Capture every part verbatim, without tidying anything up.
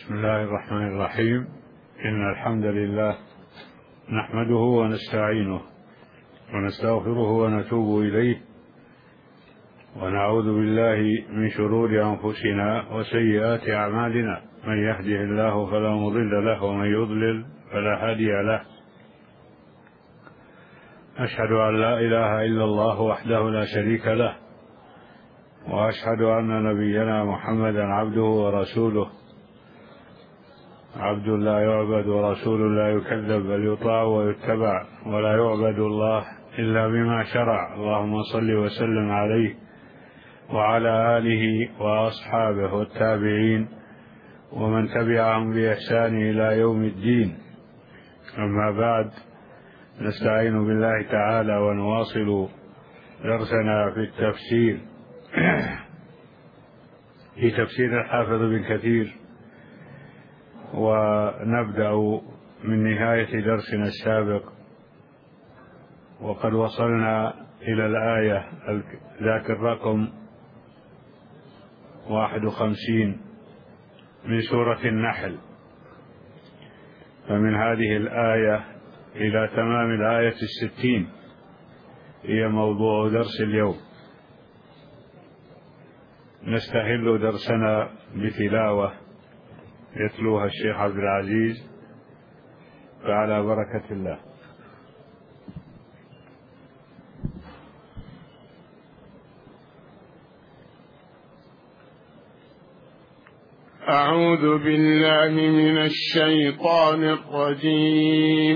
بسم الله الرحمن الرحيم. إن الحمد لله نحمده ونستعينه ونستغفره ونتوب إليه، ونعوذ بالله من شرور أنفسنا وسيئات أعمالنا، من يهده الله فلا مضل له ومن يضلل فلا هادي له. أشهد أن لا إله إلا الله وحده لا شريك له، وأشهد أن نبينا محمدا عبده ورسوله، عبد لا يعبد ورسول لا يكذب، بل يطاع ويتبع، ولا يعبد الله إلا بما شرع. اللهم صل وسلم عليه وعلى آله وأصحابه والتابعين ومن تبعهم بإحسان إلى يوم الدين. أما بعد، نستعين بالله تعالى ونواصل درسنا في التفسير في تفسير الحافظ بن كثير، ونبدأ من نهاية درسنا السابق، وقد وصلنا إلى الآية ذات الرقم واحد وخمسين من سورة النحل. فمن هذه الآية إلى تمام الآية الستين هي موضوع درس اليوم. نستهل درسنا بتلاوة يتلوها الشيخ عبد العزيز، فعلى بركة الله. أعوذ بالله من الشيطان الرجيم.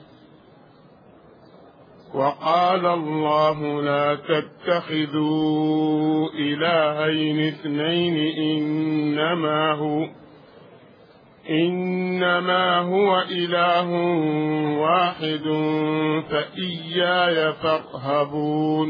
وقال الله لا تتخذوا إلهين اثنين إنما هو إنما هو إله واحد فإياي فارهبون.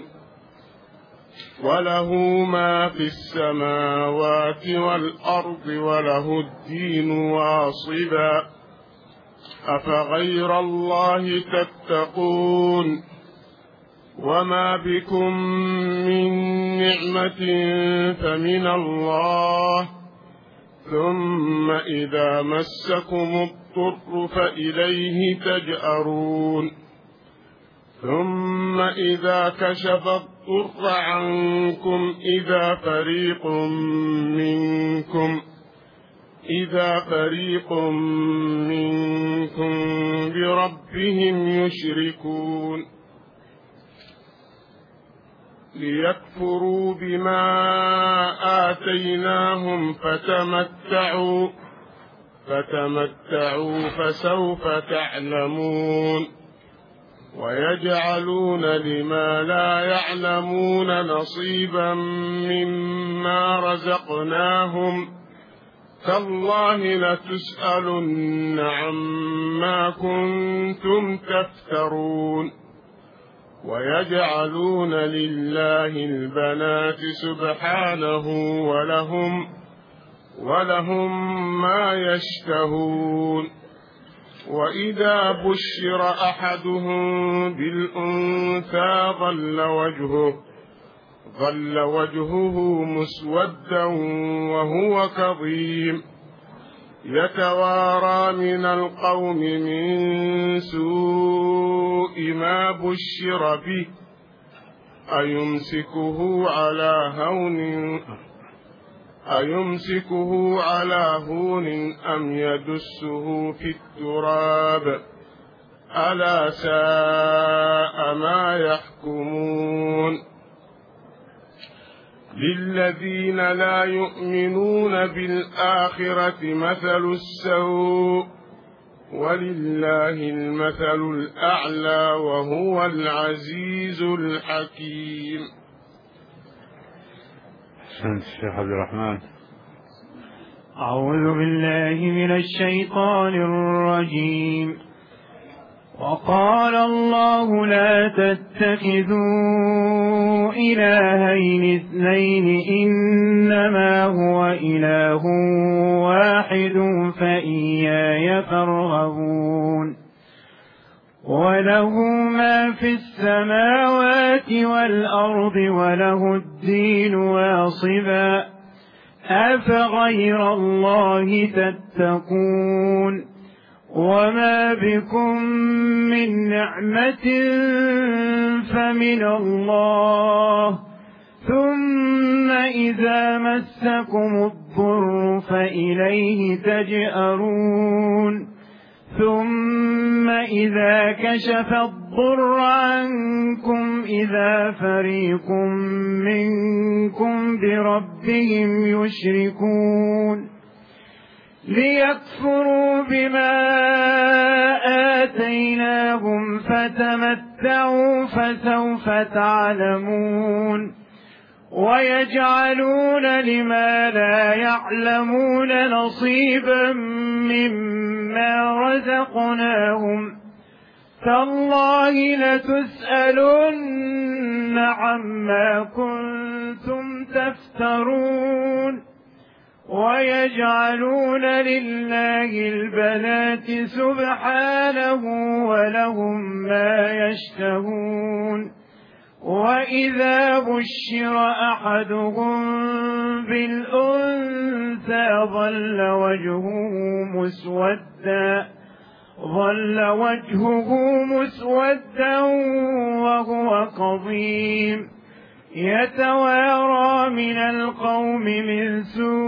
وله ما في السماوات والأرض وله الدين واصبا أفغير الله تتقون. وما بكم من نعمة فمن الله، ثم إذا مسكم الضر فإليه تجأرون. ثم إذا كشف الضر عنكم إذا فريق منكم إذا فريق منكم بربهم يشركون. ليكفروا بما آتيناهم فتمتعوا فتمتعوا فسوف تعلمون. ويجعلون لما لا يعلمون نصيبا مما رزقناهم، تالله لتسألن عما كنتم تفترون. ويجعلون لله البنات سبحانه ولهم ولهم ما يشتهون. وإذا بشر أحدهم بالأنثى ظل وجهه ظل وجهه مسودا وهو كظيم، يتوارى من القوم من سوء ما بشر به أيمسكه على هون أيمسكه على هون أم يدسه في التراب، ألا ساء ما يحكمون. للذين لا يؤمنون بالآخرة مثل السوء، ولله المثل الأعلى وهو العزيز الحكيم. أحسنت الشيخ عبد الرحمن. أعوذ بالله من الشيطان الرجيم. وقال الله لا تتخذوا إلهين اثنين إنما هو إله واحد فإياي فارهبون. وله ما في السماوات والأرض وله الدين واصبا أفغير الله تتقون وما بكم من نعمة فمن الله ثم إذا مسكم الضر فإليه تجأرون ثم إذا كشف الضر عنكم إذا فريق منكم بربهم يشركون ليكفروا بما آتيناهم فتمتعوا فسوف تعلمون ويجعلون لما لا يعلمون نصيبا مما رزقناهم تالله لتسألن عما كنتم تفترون ويجعلون لله البنات سبحانه ولهم ما يشتهون وإذا بشر أحدهم بالأنثى ظل وجهه مسودا ظل وجهه مسودا وهو كظيم يتوارى من القوم من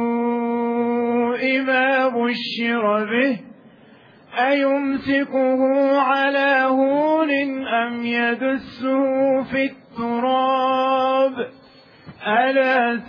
سوء ما بشر به أيمسكه على هون أم يدسه في التراب ألا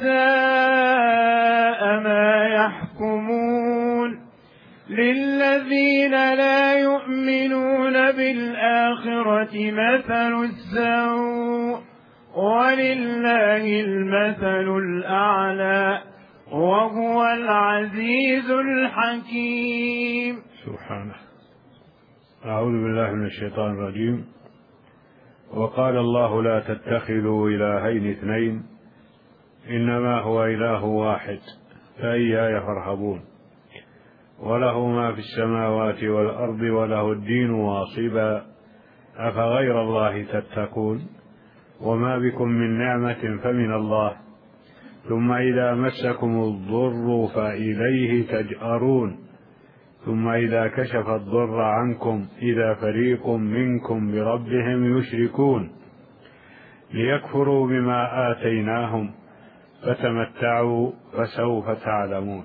ساء ما يحكمون للذين لا يؤمنون بالآخرة مثل السوء ولله المثل الأعلى وهو العزيز الحكيم. سبحانه. أعوذ بالله من الشيطان الرجيم. وقال الله لا تتخذوا إلهين اثنين إنما هو إله واحد فإياي فارهبون وله ما في السماوات والأرض وله الدين واصبا أفغير الله تتقون وما بكم من نعمة فمن الله ثم إذا مسكم الضر فإليه تجأرون ثم إذا كشف الضر عنكم إذا فريق منكم بربهم يشركون ليكفروا بما آتيناهم فتمتعوا فسوف تعلمون.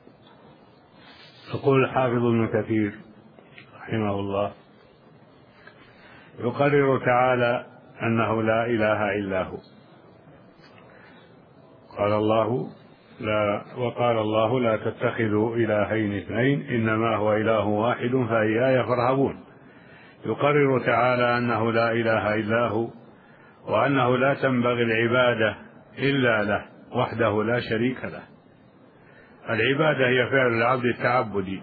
يقول الحافظ ابن كثير رحمه الله يقرر تعالى أنه لا إله إلا هو. قال الله لا وقال الله لا تتخذوا إلهين اثنين إنما هو إله واحد فإياي فارهبون. يقرر تعالى أنه لا إله إلا هو وأنه لا تنبغي العبادة إلا له وحده لا شريك له. العبادة هي فعل العبد التعبدي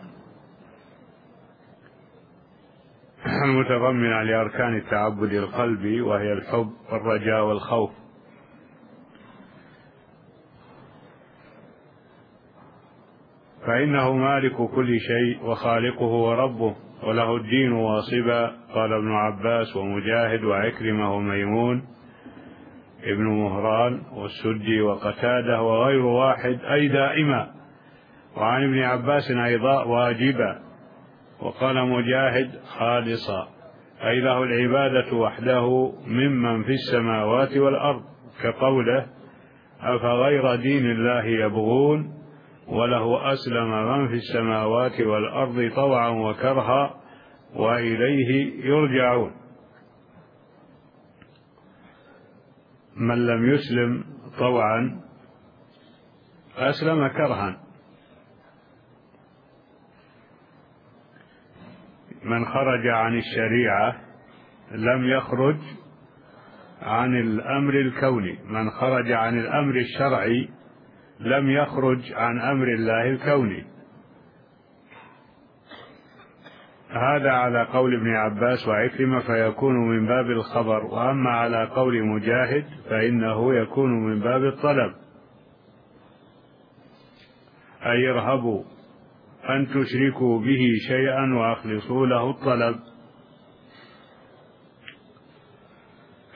المتضمنة لأركان التعبد القلبي وهي الحب والرجاء والخوف. فإنه مالك كل شيء وخالقه وربه وله الدين واصبا. قال ابن عباس ومجاهد وعكرمة وميمون ابن مهران والسدي وقتاده وغير واحد أي دائما. وعن ابن عباس أيضا واجبا. وقال مجاهد خالصا أي له العبادة وحده ممن في السماوات والأرض كقوله أفغير دين الله يبغون وله أسلم من في السماوات والأرض طوعا وكرها وإليه يرجعون. من لم يسلم طوعا أسلم كرها. من خرج عن الشريعة لم يخرج عن الأمر الكوني. من خرج عن الأمر الشرعي لم يخرج عن أمر الله الكوني. هذا على قول ابن عباس وعكرمة فيكون من باب الخبر. وأما على قول مجاهد فإنه يكون من باب الطلب أي ارهبوا أن تشركوا به شيئا وأخلصوا له الطلب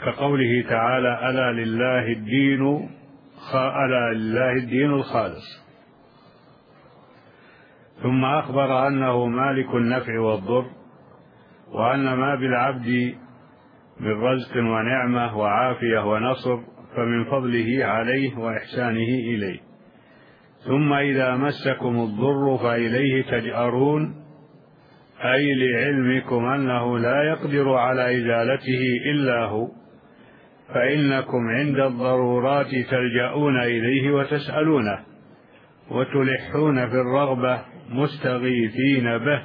كقوله تعالى ألا لله الدين ألا لله الدين الخالص. ثم أخبر أنه مالك النفع والضر، وأن ما بالعبد من رزق ونعمة وعافية ونصر فمن فضله عليه وإحسانه إليه. ثم إذا مسكم الضر فإليه تجأرون، أي لعلمكم أنه لا يقدر على إزالته إلا هو، فإنكم عند الضرورات تلجؤون إليه وتسألونه، وتلحون في الرغبة مستغيثين به،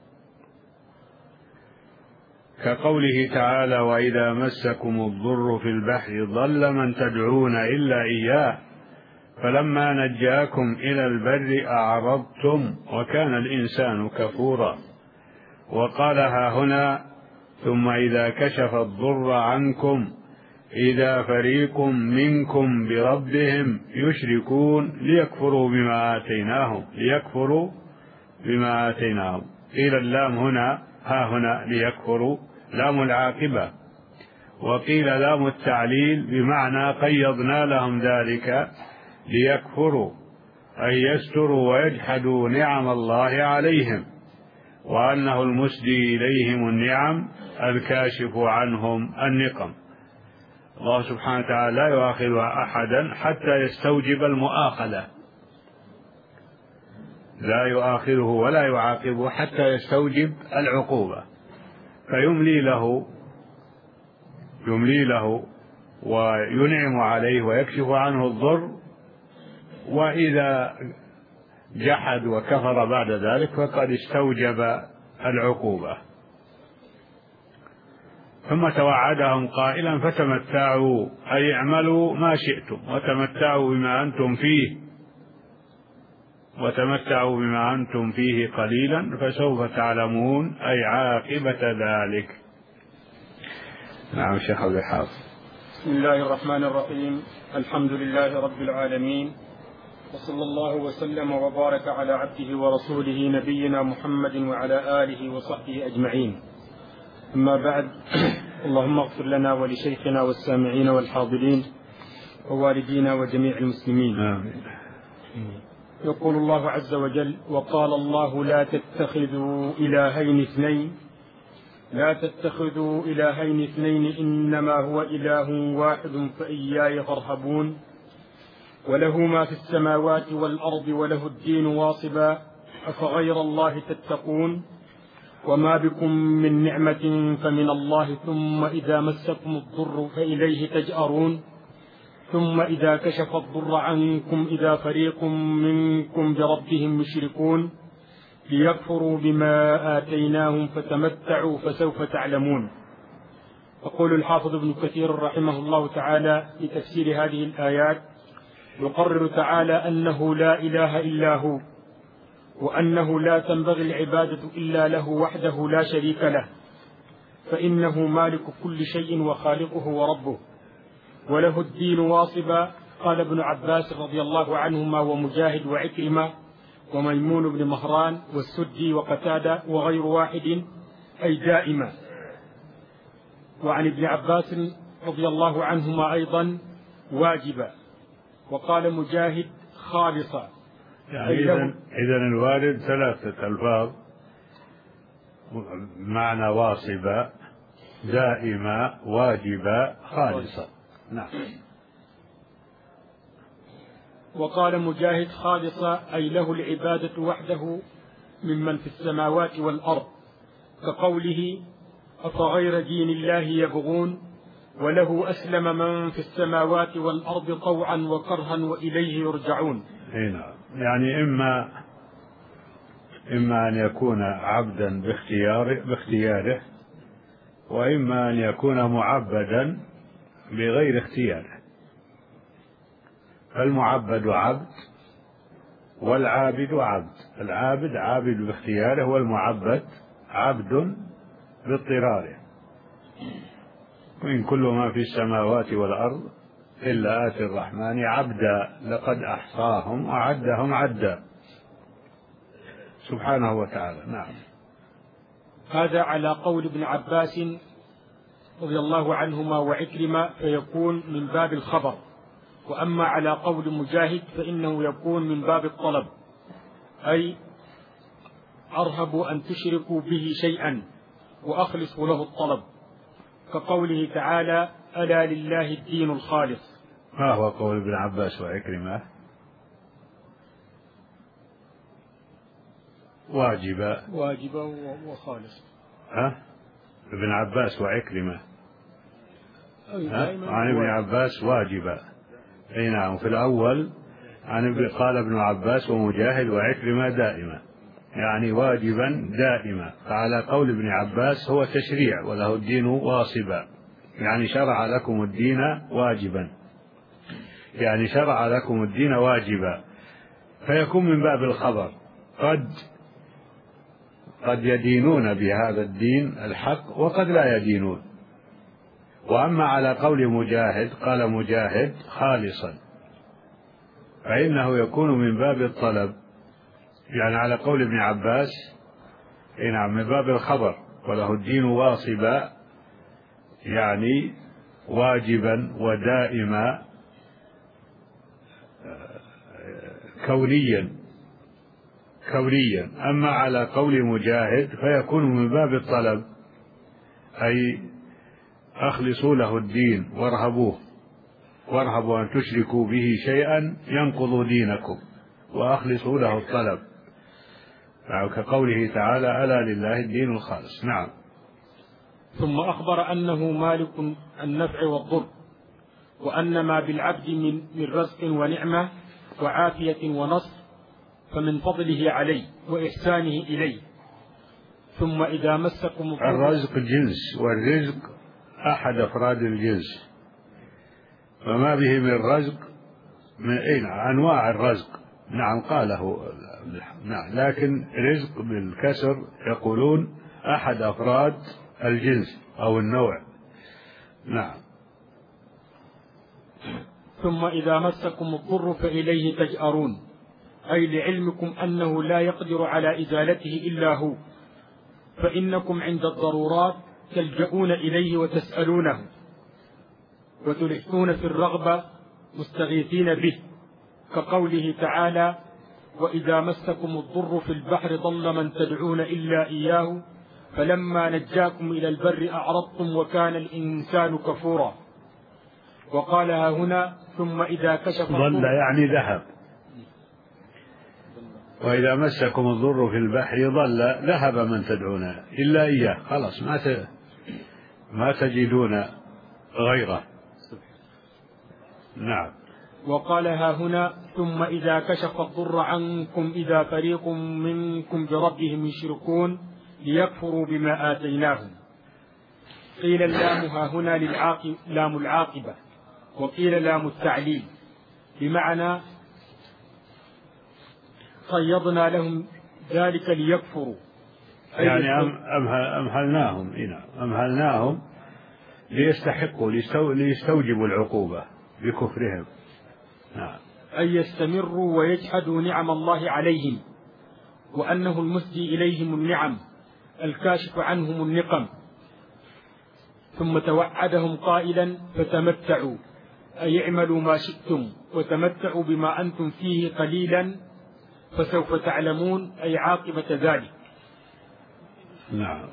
كقوله تعالى: وإذا مسكم الضر في البحر ضل من تدعون إلا إياه فلما نجاكم إلى البر أعرضتم وكان الإنسان كفورا. وقالها هنا: ثم إذا كشف الضر عنكم إذا فريق منكم بربهم يشركون ليكفروا بما آتيناهم ليكفروا بما آتيناهم. قيل اللام هنا ها هنا ليكفروا لام العاقبة، وقيل لام التعليل بمعنى قيضنا لهم ذلك ليكفروا، أي يستروا ويجحدوا نعم الله عليهم، وأنه المسدي إليهم النعم الكاشف عنهم النقم. الله سبحانه وتعالى لا يؤاخذ أحدا حتى يستوجب المؤاخذة، لا يؤاخذه ولا يعاقبه حتى يستوجب العقوبة، فيملي له يملي له وينعم عليه ويكشف عنه الضر، وإذا جحد وكفر بعد ذلك فقد استوجب العقوبة. ثم توعدهم قائلا: فتمتعوا، أي اعملوا ما شئتم وتمتعوا بما أنتم فيه وتمتعوا بما أنتم فيه قليلا فسوف تعلمون، أي عاقبة ذلك. نعم شيخ عبد الحافظ. بسم الله الرحمن الرحيم. الحمد لله رب العالمين، وصلى الله وسلم وبارك على عبده ورسوله نبينا محمد وعلى آله وصحبه أجمعين. أما بعد، اللهم اغفر لنا ولشيخنا والسامعين والحاضرين ووالدينا وجميع المسلمين. آمين. يقول الله عز وجل: وقال الله لا تتخذوا إلهين اثنين لا تتخذوا إلهين اثنين إنما هو إله واحد فإياي فارهبون وله ما في السماوات والأرض وله الدين واصبا أفغير الله تتقون وما بكم من نعمة فمن الله ثم إذا مسكم الضر فإليه تجأرون ثم إذا كشف الضر عنكم إذا فريق منكم بربهم يشركون ليكفروا بما آتيناهم فتمتعوا فسوف تعلمون. يقول الحافظ ابن كثير رحمه الله تعالى في تفسير هذه الآيات: يقرر تعالى أنه لا إله إلا هو، وأنه لا تنبغي العبادة إلا له وحده لا شريك له، فإنه مالك كل شيء وخالقه وربه، وله الدين واصبا. قال ابن عباس رضي الله عنهما ومجاهد وعكرمة وميمون بن مهران والسدي وقتادة وغير واحد، أي دائما. وعن ابن عباس رضي الله عنهما أيضا واجبا. وقال مجاهد خالصا. يعني إذن الوارد ثلاثة ألفاظ: معنى واصبا، دائما، واجبا، خالصا. نعم. وقال مجاهد خالصا، أي له العبادة وحده ممن في السماوات والأرض، كقوله: أفغير دين الله يبغون وله أسلم من في السماوات والأرض طوعا وكرها وإليه يرجعون. هنا يعني إما إما أن يكون عبدا باختياره باختياره وإما أن يكون معبدا بغير اختياره. فالمعبد عبد والعابد عبد. العابد عابد باختياره، والمعبد عبد باضطراره. وإن كل ما في السماوات والأرض إلا آتي الرحمن عبدا لقد أحصاهم وعدهم عدا، سبحانه وتعالى. نعم. هذا على قول ابن عباس رضي الله عنهما وعكرمة فيكون من باب الخبر، وأما على قول مجاهد فإنه يكون من باب الطلب، أي أرهب أن تشركوا به شيئا وأخلصوا له الطلب، كقوله تعالى: ألا لله الدين الخالص. ما هو قول ابن عباس وعكرمة؟ واجبة واجبة وخالص. ها؟ ابن عباس وعكرمة عن ابن عباس واجبة. أي نعم. في الأول عن ابن قال ابن عباس ومجاهد وعكرمة دائما، يعني واجبا دائما. فعلى قول ابن عباس هو تشريع وله الدين واصبا، يعني شرع لكم الدين واجبا، يعني شرع لكم الدين واجبا، فيكون من باب الخبر. قد قد يدينون بهذا الدين الحق وقد لا يدينون. وأما على قول مجاهد قال مجاهد خالصا، فإنه يكون من باب الطلب، يعني على قول ابن عباس نعم من باب الخبر وله الدين واصبا، يعني واجبا ودائما كونيا كونيا. أما على قول مجاهد فيكون من باب الطلب، أي أخلصوا له الدين وارهبوه، وارهبوا أن تشركوا به شيئا ينقض دينكم، وأخلصوا له الطلب، كقوله تعالى: ألا لله الدين الخالص. نعم. ثم أخبر أنه مالك النفع والضر، وأن ما بالعبد من من رزق ونعمة وعافية ونصر فمن فضله عليه وإحسانه إليه. ثم إذا مسكم الرزق جنس، والرزق أحد أفراد الجنس، فما به من رزق من أين أنواع الرزق. نعم قاله نعم، لكن رزق بالكسر يقولون أحد أفراد الجنس أو النوع. نعم. ثم إذا مسكم الضر فإليه تجأرون، أي لعلمكم أنه لا يقدر على إزالته إلا هو، فإنكم عند الضرورات تلجؤون إليه وتسألونه وتلحون في الرغبة مستغيثين به، كقوله تعالى: وإذا مسكم الضر في البحر ضل من تدعون إلا إياه فلما نجاكم إلى البر أعرضتم وكان الإنسان كفورا. وقالها هنا: ثم إذا كشف ضل يعني ذهب، وإذا مسكم الضر في البحر ضل ذهب من تدعون إلا إياه، خلاص ما ما تجدون غيره. نعم. وقالها هنا: ثم إذا كشف الضر عنكم إذا فريق منكم بربهم يشركون ليكفروا بما آتيناهم. قيل اللامها هنا للعاقب لام العاقبة، وقيل لام التعليل، بمعنى قيضنا لهم ذلك ليكفروا، يعني أمهلناهم أمهلناهم ليستحقوا ليستوجبوا العقوبة بكفرهم. نعم. أي يستمروا ويجحدوا نعم الله عليهم، وأنه المسدي إليهم النعم الكاشف عنهم النقم. ثم توعدهم قائلا: فتمتعوا، أي اعملوا ما شئتم وتمتعوا بما أنتم فيه قليلا فسوف تعلمون، أي عاقبة ذلك. نعم.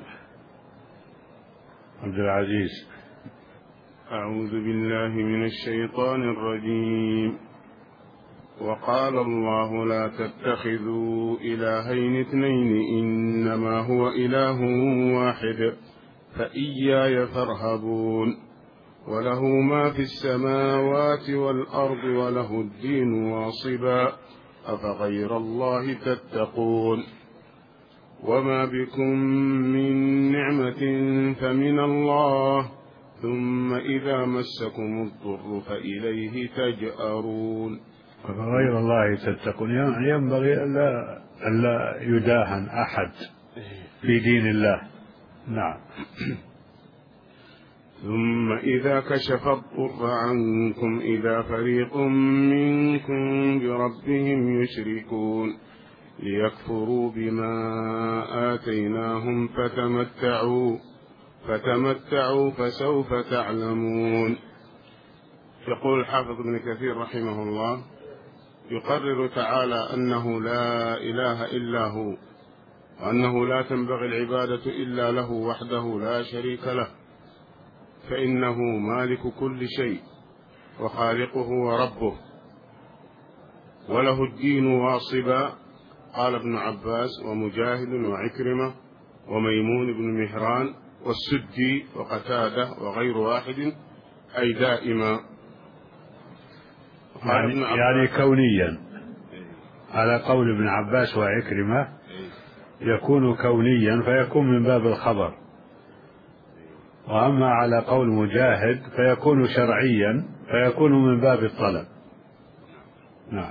عبد العزيز. أعوذ بالله من الشيطان الرجيم. وقال الله: لا تتخذوا إلهين اثنين إنما هو إله واحد فإياي فارهبون. وله ما في السماوات والأرض وله الدين واصبا أفغير الله تتقون. وما بكم من نعمة فمن الله ثم إذا مسكم الضر فإليه تجأرون. أفغير الله تتقون، ينبغي ألا ألا يداهن أحد في دين الله. نعم. ثم إذا كشف الضر عنكم إذا فريق منكم بربهم يشركون ليكفروا بما آتيناهم فتمتعوا فتمتعوا فسوف تعلمون. يقول الحافظ ابن كثير رحمه الله: يقرر تعالى أنه لا إله إلا هو، وأنه لا تنبغي العبادة إلا له وحده لا شريك له، فإنه مالك كل شيء وخالقه وربه، وله الدين واصبا. قال ابن عباس ومجاهد وعكرمة وميمون بن مهران والسدي وقتادة وغير واحد، أي دائما. يعني, يعني كونيا على قول ابن عباس وعكرمة يكون كونيا فيكون من باب الخبر، وأما على قول مجاهد فيكون شرعيا فيكون من باب الطلب. نعم.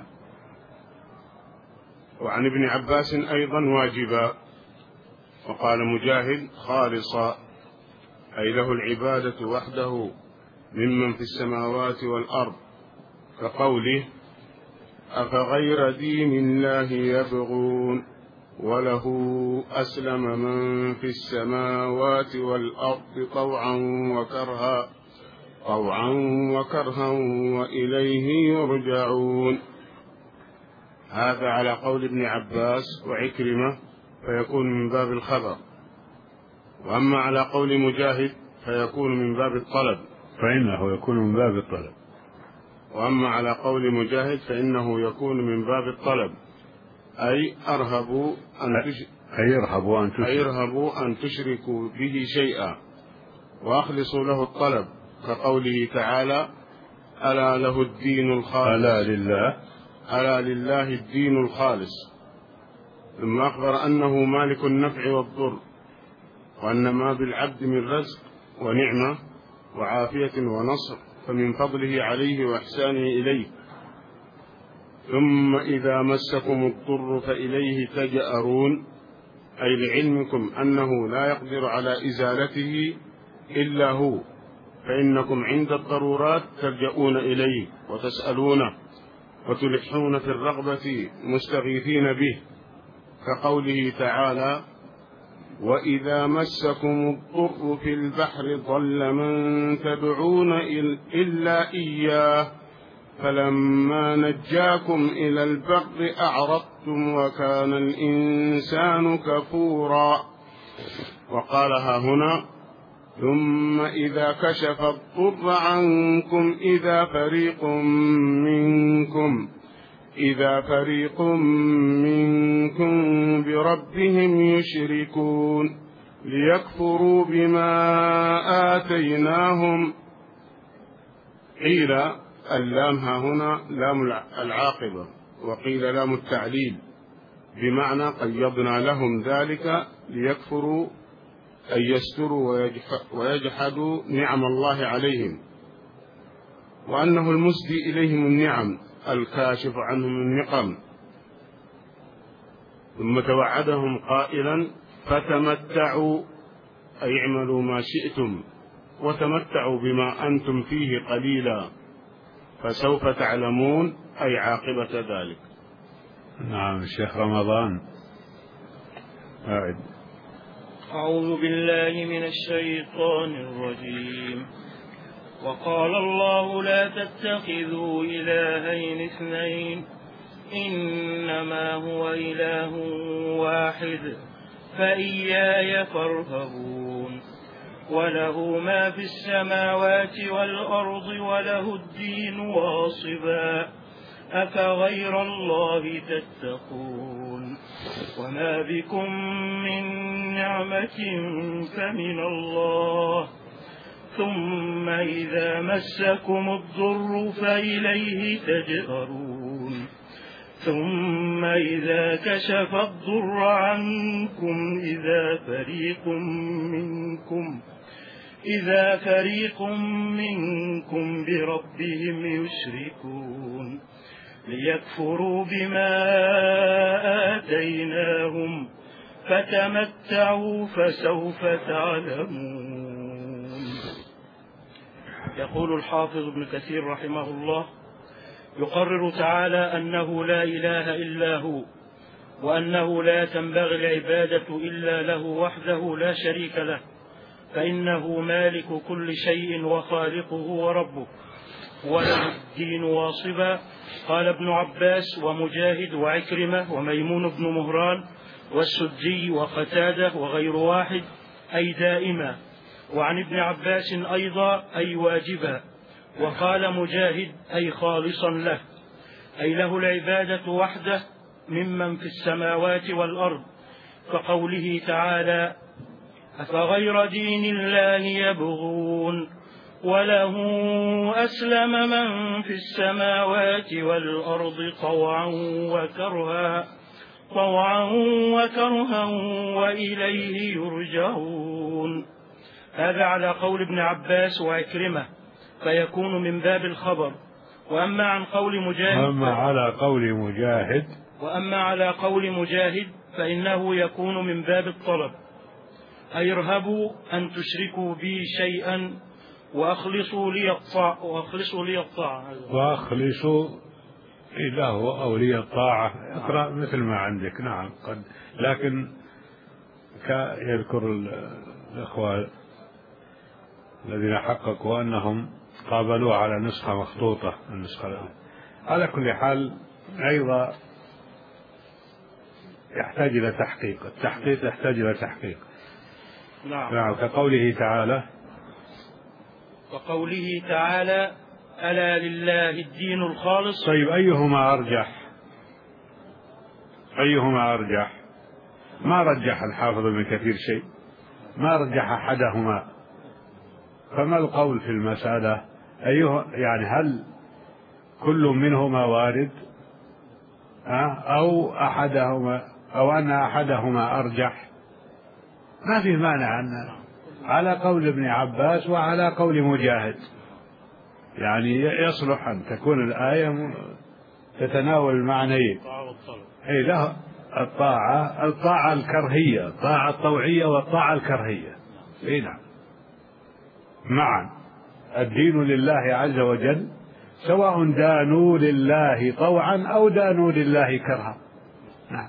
وعن ابن عباس أيضا واجبا. وقال مجاهد خالصا، أي له العبادة وحده ممن في السماوات والأرض، كقوله أفغير دين الله يبغون وله أسلم من في السماوات والأرض طوعا وكرها طوعا وكرها وإليه يرجعون. هذا على قول ابن عباس وعكرمة فيكون من باب الخبر، وأما على قول مجاهد فيكون من باب الطلب، فإنه يكون من باب الطلب. وأما على قول مجاهد فإنه يكون من باب الطلب، أي أرهبوا أن تش... أيرهبوا أن تشركوا أيرهبوا أن تشركوا به شيئا وأخلصوا له الطلب، كقوله تعالى ألا له الدين الخالص ألا لله ألا لله الدين الخالص. ثم أخبر أنه مالك النفع والضر، وأن ما بالعبد من رزق ونعمة وعافية ونصر فمن فضله عليه وإحسانه إليه. ثم إذا مسكم الضر فإليه تجأرون، أي لعلمكم أنه لا يقدر على إزالته إلا هو، فإنكم عند الضرورات تلجؤون إليه وتسألونه وتلحون في الرغبة مستغيثين به، كقوله تعالى وإذا مسكم الضر في البحر ضل من تدعون إلا إياه فلما نجاكم إلى البر أعرضتم وكان الإنسان كفورا. وقالها هنا ثم إذا كشف الضر عنكم إذا فريق منكم إذا فريق منكم بربهم يشركون ليكفروا بما آتيناهم. قيل اللام ها هنا لام العاقبة، وقيل لام التعليل، بمعنى قيضنا لهم ذلك ليكفروا أن يستروا ويجحدوا نعم الله عليهم، وأنه المسدي إليهم النعم الكاشف عنهم النقم. ثم توعدهم قائلا فتمتعوا أي اعملوا ما شئتم وتمتعوا بما أنتم فيه قليلا فسوف تعلمون، أي عاقبة ذلك. نعم. الشيخ رمضان. أعد. أعوذ بالله من الشيطان الرجيم. وقال الله لا تتخذوا إلهين اثنين إنما هو إله واحد فإياي فارهبون وله ما في السماوات والأرض وله الدين واصبا أفغير الله تتقون وما بكم من نعمة فمن الله ثم إذا مسكم الضر فإليه تجأرون ثم إذا كشف الضر عنكم إذا فريق منكم إذا فريق منكم بربهم يشركون ليكفروا بما آتيناهم فتمتعوا فسوف تعلمون. يقول الحافظ ابن كثير رحمه الله يقرر تعالى أنه لا إله إلا هو، وأنه لا تنبغي العبادة إلا له وحده لا شريك له، فإنه مالك كل شيء وخالقه وربه، وله الدين واصبا. قال ابن عباس ومجاهد وعكرمة وميمون بن مهران والسدي وقتادة وغير واحد أي دائما، وعن ابن عباس أيضا أي واجبا. وقال مجاهد أي خالصا له، أي له العبادة وحده ممن في السماوات والأرض، كقوله تعالى: أفغير دين الله يبغون وله أسلم من في السماوات والأرض طوعا وكرها طوعا وكرها وإليه يرجعون. هذا على قول ابن عباس وعكرمة، فيكون من باب الخبر. وأما عن قول مجاهد وأما على قول مجاهد وأما على قول مجاهد فإنه يكون من باب الطلب، أي ارهبوا أن تشركوا بي شيئا وأخلصوا لي الطاعة وأخلصوا لي الطاعة وأخلصوا له أو لي الطاعة. اقرأ مثل ما عندك. نعم. قد لكن يذكر الإخوة الذين حققوا أنهم قابلوا على نسخة مخطوطة النسخة. على كل حال أيضا يحتاج إلى تحقيق. التحقيق يحتاج إلى تحقيق. نعم. نعم. كقوله تعالى وقوله تعالى: ألا لله الدين الخالص. طيب أيهما أرجح؟ أيهما أرجح؟ ما رجح الحافظ ابن كثير شيء، ما رجح أحدهما. فما القول في المسألة؟ أيه يعني هل كل منهما وارد أو أحدهما أو أن أحدهما أرجح؟ ما في مانع أن على قول ابن عباس وعلى قول مجاهد، يعني يصلح أن تكون الآية تتناول المعنيين. أي له الطاعة الطاعة الكرهية، الطاعة الطوعية والطاعة الكرهية. أي نعم معا. الدين لله عز وجل سواء دانوا لله طوعا أو دانوا لله كرها. نعم.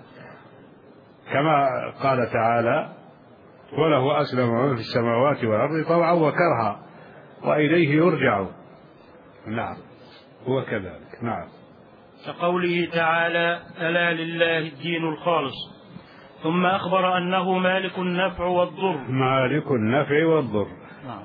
كما قال تعالى: وله أسلم من في السماوات والأرض طوعا وكرها وإليه يرجعون. نعم هو كذلك. نعم. كقوله تعالى: ألا لله الدين الخالص. ثم أخبر أنه مالك النفع والضر. مالك النفع والضر. نعم.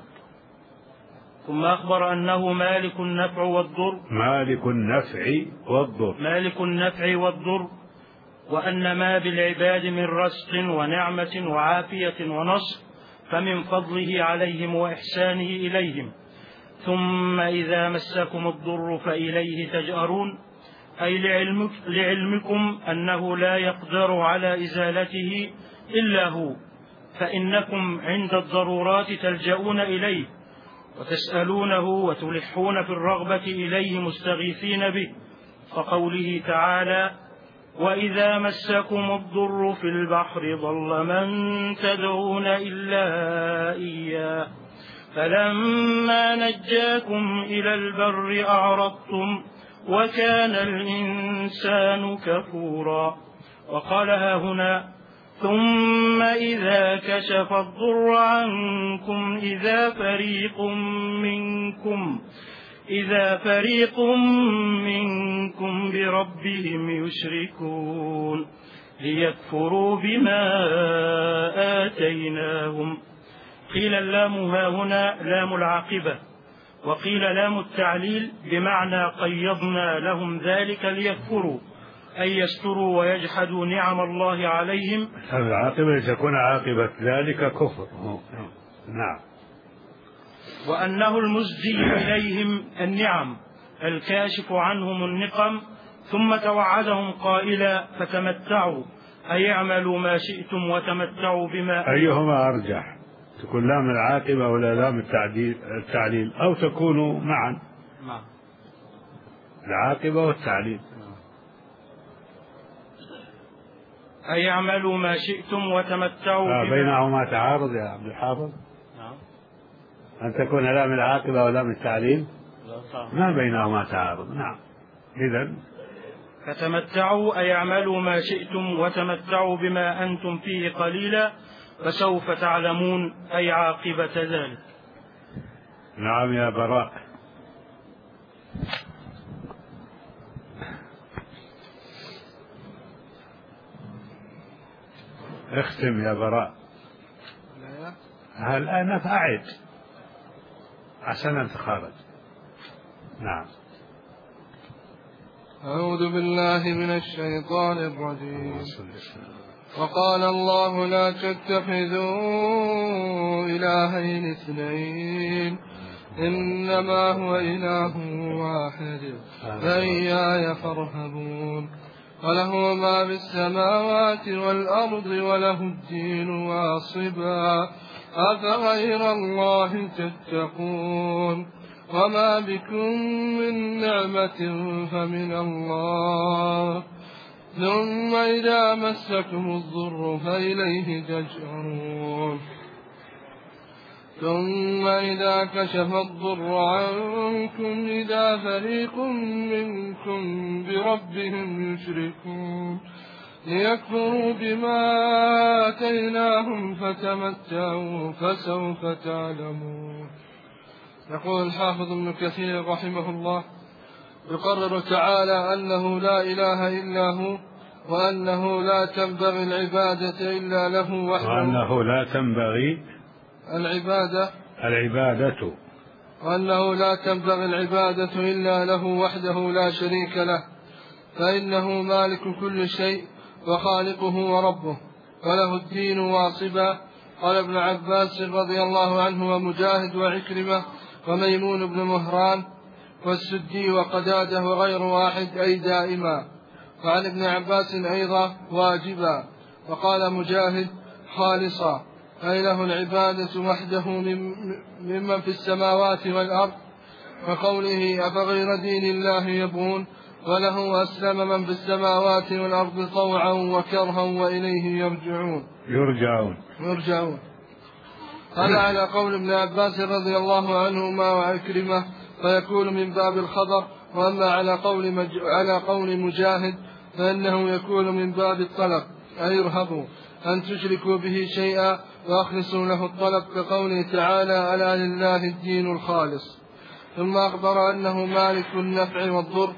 ثم أخبر أنه مالك النفع والضر. مالك النفع والضر. مالك النفع والضر. وأن ما بالعباد من رزق ونعمة وعافية ونصر فمن فضله عليهم وإحسانه إليهم. ثم إذا مسكم الضر فإليه تجأرون، أي لعلمك لعلمكم أنه لا يقدر على إزالته إلا هو، فإنكم عند الضرورات تلجؤون إليه وتسألونه وتلحون في الرغبة إليه مستغيثين به. فقوله تعالى: وإذا مسكم الضر في البحر ضل من تدعون إلا إياه فلما نجاكم إلى البر أعرضتم وكان الإنسان كفورا. وقالها هنا: ثم إذا كشف الضر عنكم إذا فريق منكم إذا فريق منكم بربهم يشركون ليكفروا بما آتيناهم. قيل اللام ها هنا لام العاقبة، وقيل لام التعليل بمعنى قيضنا لهم ذلك ليكفروا، أي يستروا ويجحدوا نعم الله عليهم. العاقبة تكون عاقبة ذلك كفر. نعم. وأنه المزجي إليهم النعم الكاشف عنهم النقم، ثم توعدهم قائلا: فتمتعوا أي اعملوا ما شئتم وتمتعوا بما. أيهما أرجح؟ تكون لام العاقبة ولا لام التعديل التعليل، أو تكون معا نعم العاقبة والتعليل. أي اعملوا ما شئتم وتمتعوا آه بما. بينهما تعارض يا عبد الحافظ؟ نعم. أن تكون لام العاقبة ولام التعليل ما بينهما تعارض. نعم. إذن فتمتعوا أي اعملوا ما شئتم وتمتعوا بما أنتم فيه قليلا فسوف تعلمون أي عاقبة ذلك. نعم يا براء. اختم يا براء. هل أنا فأعد عشان أنت خالد. نعم. أعوذ بالله من الشيطان الرجيم. وقال الله لا تتخذوا إلهين اثنين إنما هو إله واحد فإياي فارهبون وله ما في السماوات والأرض وله الدين واصبا أفغير الله تتقون وما بكم من نعمة فمن الله ثم إذا مسكم الضر فإليه تجأرون ثم إذا كشف الضر عنكم إذا فريق منكم بربهم يشركون ليكفروا بما آتيناهم فتمتعوا فسوف تعلمون. يقول الحافظ ابن كثير رحمه الله يقرر تعالى أنه لا إله إلا هو وأنه لا تنبغي العبادة إلا له وحده وأنه لا تنبغي العبادة العبادة وأنه لا تنبغي العبادة إلا له وحده لا شريك له فإنه مالك كل شيء وخالقه وربه وله الدين واصبا. قال ابن عباس رضي الله عنه ومجاهد وعكرمة وميمون بن مهران والسدي وقدادة وغير واحد أي دائما. وعن ابن عباس أيضا واجبا. وقال مجاهد خالصا أي له العبادة وحده ممن في السماوات والأرض وقوله أفغير دين الله يبغون وله أسلم من في السماوات والأرض طوعا وكرها وإليه يرجعون يرجعون يرجعون. هذا على قول ابن عباس رضي الله عنهما وعكرمة فيكون من باب الخبر. وأما على قول, مج... على قول مجاهد فإنه يكون من باب الطلب أي ارهبوا أن تشركوا به شيئا وأخلصوا له الطلب كقوله تعالى ألا لله الدين الخالص. ثم أخبر أنه مالك النفع والضر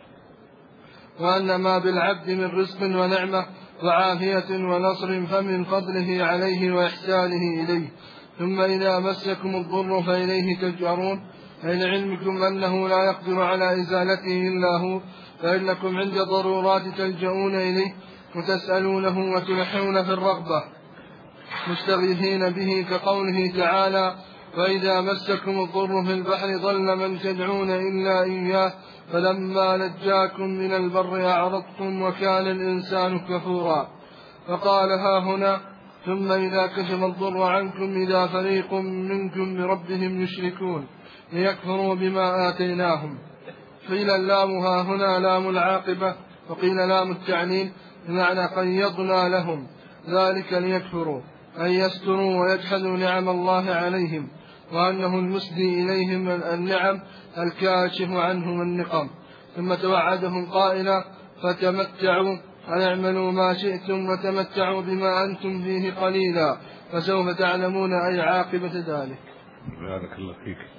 وأن ما بالعبد من رزق ونعمة وعافية ونصر فمن فضله عليه وإحسانه إليه. ثم إذا مسكم الضر فإليه تجأرون أي لعلمكم أنه لا يقدر على إزالته إلا هو فإنكم عند ضرورات تلجؤون إليه وتسألونه وتلحون في الرغبة مستغيثين به كقوله تعالى وإذا مسكم الضر في البحر ضل من تدعون إلا إياه فلما نجاكم من البر أعرضتم وكان الإنسان كفورا. فقال ها هنا ثم إذا كشف الضر عنكم إذا فريق منكم بربهم يشركون ليكفروا بما آتيناهم. قيل اللام ها هنا لام العاقبة وقيل لام التعليل بمعنى قيضنا لهم ذلك ليكفروا أن يستروا ويجحدوا نعم الله عليهم وأنه المسدي إليهم النعم الكاشف عنهم النقم. ثم توعدهم قائلا فتمتعوا أن اعملوا ما شئتم وتمتعوا بما أنتم فيه قليلا فسوف تعلمون أي عاقبة ذلك. بارك الله فيك.